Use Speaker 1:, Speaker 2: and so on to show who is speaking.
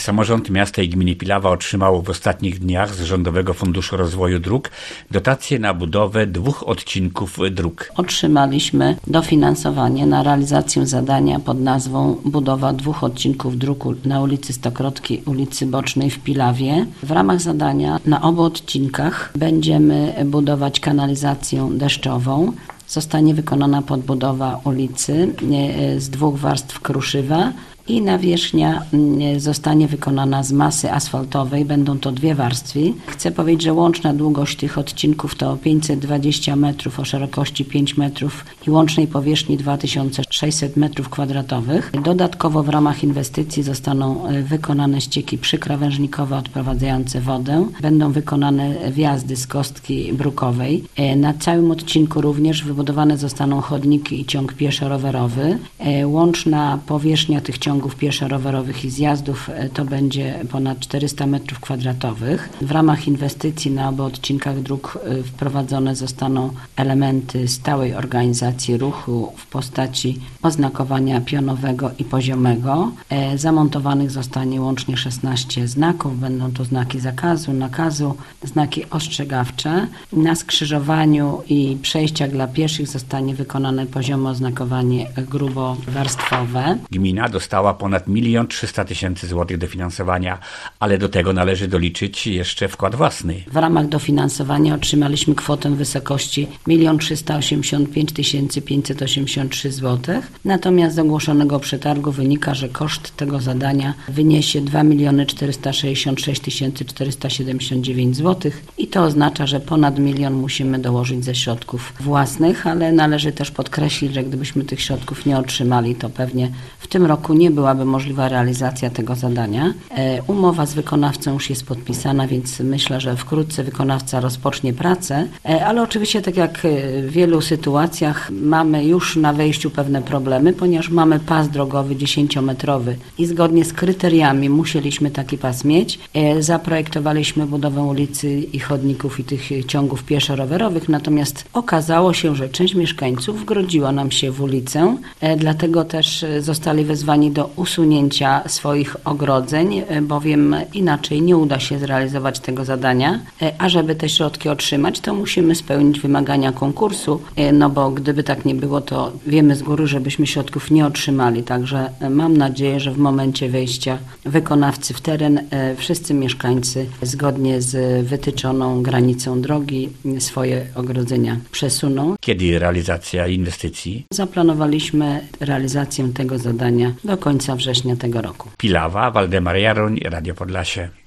Speaker 1: Samorząd miasta i gminy Pilawa otrzymał w ostatnich dniach z Rządowego Funduszu Rozwoju Dróg dotację na budowę 2 odcinków dróg.
Speaker 2: Otrzymaliśmy dofinansowanie na realizację zadania pod nazwą budowa 2 odcinków dróg na ulicy Stokrotki, ulicy Bocznej w Pilawie. W ramach zadania na obu odcinkach będziemy budować kanalizację deszczową. Zostanie wykonana podbudowa ulicy z 2 warstw kruszywa i nawierzchnia zostanie wykonana z masy asfaltowej. Będą to 2 warstwy. Chcę powiedzieć, że łączna długość tych odcinków to 520 metrów o szerokości 5 metrów i łącznej powierzchni 2600 metrów kwadratowych. Dodatkowo w ramach inwestycji zostaną wykonane ścieki przykrawężnikowe odprowadzające wodę. Będą wykonane wjazdy z kostki brukowej. Na całym odcinku również wybudowane zostaną chodniki i ciąg pieszo-rowerowy. Łączna powierzchnia tych ciągów pieszo-rowerowych i zjazdów to będzie ponad 400 metrów kwadratowych. W ramach inwestycji na obu odcinkach dróg wprowadzone zostaną elementy stałej organizacji ruchu w postaci oznakowania pionowego i poziomego. Zamontowanych zostanie łącznie 16 znaków. Będą to znaki zakazu, nakazu, znaki ostrzegawcze. Na skrzyżowaniu i przejściach dla pieszych zostanie wykonane poziome oznakowanie grubowarstwowe.
Speaker 1: Gmina dostała ponad 1 300 000 złotych dofinansowania, ale do tego należy doliczyć jeszcze wkład własny.
Speaker 2: W ramach dofinansowania otrzymaliśmy kwotę w wysokości 1 385 583 zł. Natomiast z ogłoszonego przetargu wynika, że koszt tego zadania wyniesie 2 466 479 zł i to oznacza, że ponad 1 000 000 musimy dołożyć ze środków własnych, ale należy też podkreślić, że gdybyśmy tych środków nie otrzymali, to pewnie w tym roku nie byłaby możliwa realizacja tego zadania. Umowa z wykonawcą już jest podpisana, więc myślę, że wkrótce wykonawca rozpocznie pracę, ale oczywiście tak jak w wielu sytuacjach mamy już na wejściu pewne problemy, ponieważ mamy pas drogowy 10-metrowy i zgodnie z kryteriami musieliśmy taki pas mieć. Zaprojektowaliśmy budowę ulicy i chodników i tych ciągów pieszo-rowerowych, natomiast okazało się, że część mieszkańców wgrodziła nam się w ulicę, dlatego też zostali wezwani do usunięcia swoich ogrodzeń, bowiem inaczej nie uda się zrealizować tego zadania, a żeby te środki otrzymać, to musimy spełnić wymagania konkursu, no bo gdyby tak nie było, to wiemy z góry, żebyśmy środków nie otrzymali, także mam nadzieję, że w momencie wejścia wykonawcy w teren wszyscy mieszkańcy zgodnie z wytyczoną granicą drogi swoje ogrodzenia przesuną.
Speaker 1: Kiedy realizacja inwestycji?
Speaker 2: Zaplanowaliśmy realizację tego zadania do końca września tego roku.
Speaker 1: Pilawa, Waldemar Jaroń, Radio Podlasie.